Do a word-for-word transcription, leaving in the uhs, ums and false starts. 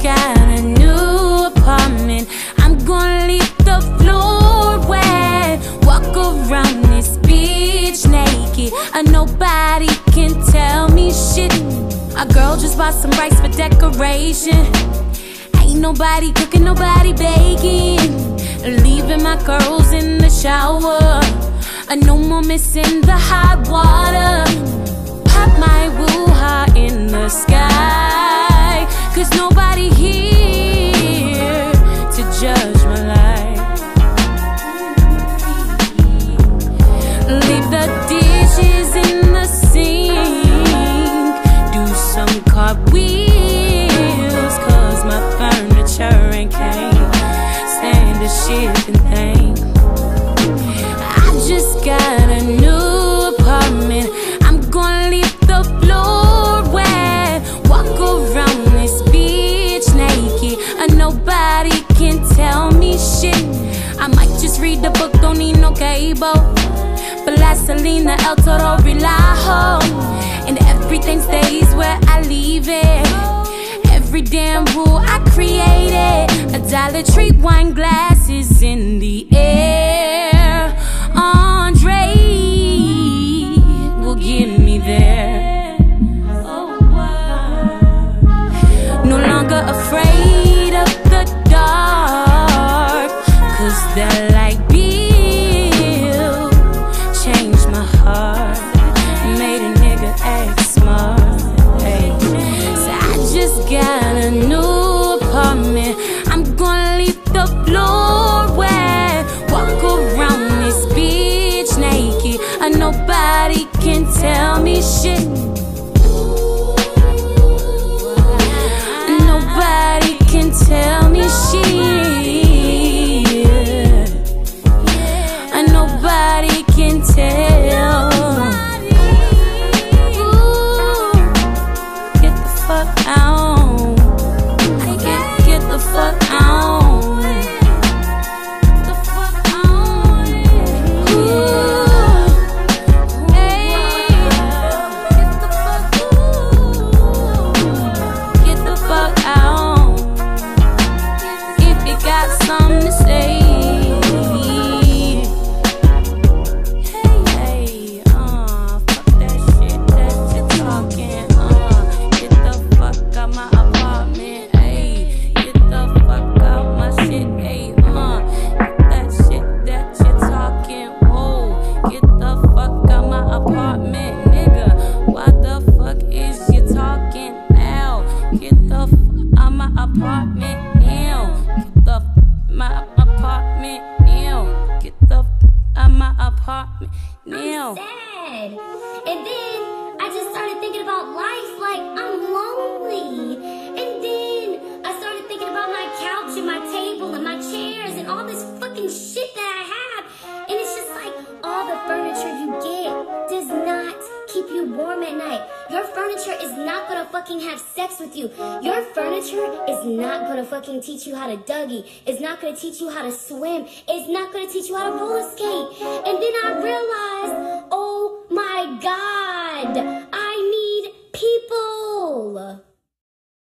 got a new apartment. I'm gonna leave the floor wet. Walk around this bitch naked, and nobody can tell me shit. A girl just bought some rice for decoration. Ain't nobody cooking, nobody baking. Leaving my girls in the shower. And no more missing the hot water. Pop my woo-ha in the sky, cause nobody here to judge my life. Leave the dishes in the sink, do some cartwheels, cause my furniture ain't came. Stand the shipping thing. I just got a new apartment. I'm gonna leave the floor wet. Walk around this bitch naked, and nobody can tell me shit. I might just read the book, don't need no cable. But Vaseline, El Toro, Relajo, and everything stays where I leave it. Every damn rule I created. A Dollar Tree wine glasses in the air. Andre will get me there. No longer afraid of the dark, cause that light bill changed my heart, made a nigga act smart. Hey. So I just got a new apartment. I'm gonna leave the floor wet. Walk around this bitch naked, and nobody can tell me shit. Nobody can tell me shit. And nobody can tell. Ooh, get the fuck out. Get, get the fuck out. Now. Sad. And then I just started thinking about life, like I'm lonely. And then I started thinking about my couch and my table and my chairs and all this fucking shit that I have. And it's just like all the furniture you get does not keep you warm at night. Your furniture is not gonna fucking have sex with you. Your furniture is not gonna fucking teach you how to Dougie. It's not gonna teach you how to swim. It's not gonna teach you how to roller skate. And then I realized, oh my God,